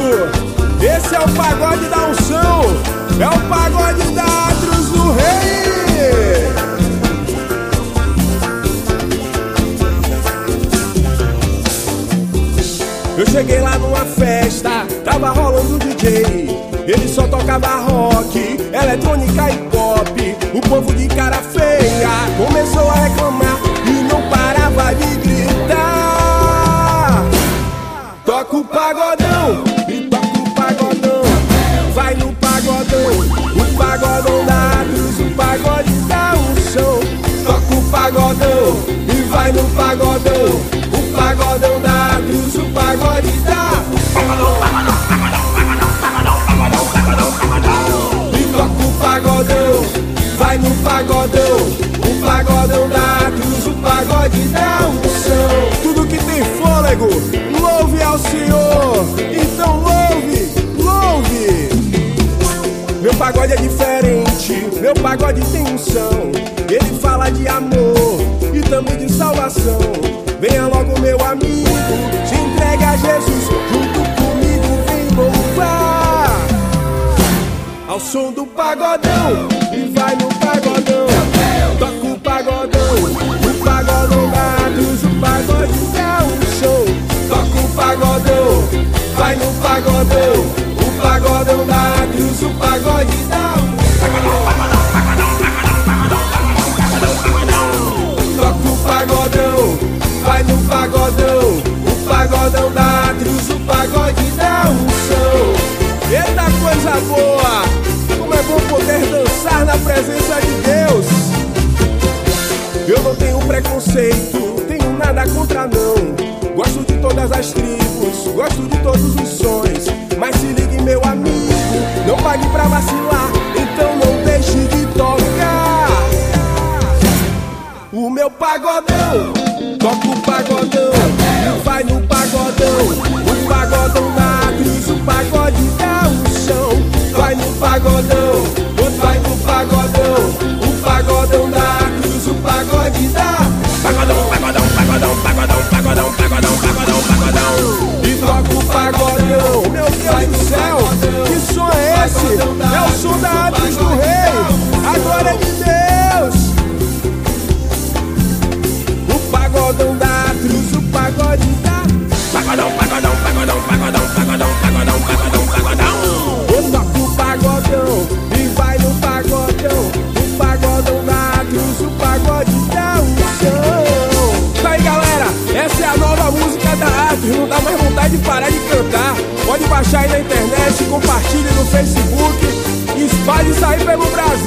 Esse é o pagode da unção, é o pagode da Atrios do Rei. Eu cheguei lá numa festa, tava rolando um DJ. Ele só tocava rock, eletrônica e pop. O povo de cara feia começou a reclamar e não parava de gritar. Toca o pagodão e toca o pagodão. Vai no pagodão, o pagodão da Atrios, o pagode da unção. Toca o pagodão e vai no pagodão, o pagodão da Atrios, o pagode da e toca o pagodão, vai no pagodão, o pagodão da Atrios, o pagode da unção. Tudo que tem fôlego, louve ao Senhor. Então louve, louve. Meu pagode é diferente, meu pagode tem unção. Ele fala de amor e também de salvação. Venha logo meu amigo, se entregue a Jesus. Junto comigo vem louvar ao som do pagodão e vai no pagodão. Toca o pagodão da Atrios, o pagode da unção. Toca o pagodão, vai no pagodão, o pagodão da Atrios, o pagode da unção. Toca o pagodão, vai no pagodão, o pagodão da Atrios, o pagode da unção. Eita coisa boa, como é bom poder dançar na presença de Deus. Eu não tenho preconceito, tenho nada contra não. Gosto de todas as tribos, gosto de todos os sons. Mas se ligue meu amigo, não pague pra vacilar, então não deixe de tocar o meu pagodão. Toca o pagodão, vai no pagodão, o pagodão da Atrios, o pagode da unção. Vai no pagodão, vai no pagodão, o pagodão da Atrios, o pagode da pagodão, pagodão, pagodão, pagodão, pagodão, pagodão, pagodão, pagodão. E toca o pagodão, meu Deus do céu, que som é esse? É o som da Atrios do Rei, a glória de Deus. Pagodão da Atrios, o pagode da pagodão, pagodão, pagodão, pagodão, pagodão, pagodão, pagodão, pagodão. Eu toco o pagodão e vai no pagodão, o pagodão da Atrios, o pagode da unção. Tá aí galera, essa é a nova música da Atrios, não dá mais vontade de parar de cantar. Pode baixar aí na internet, compartilhe no Facebook, espalhe isso aí pelo Brasil.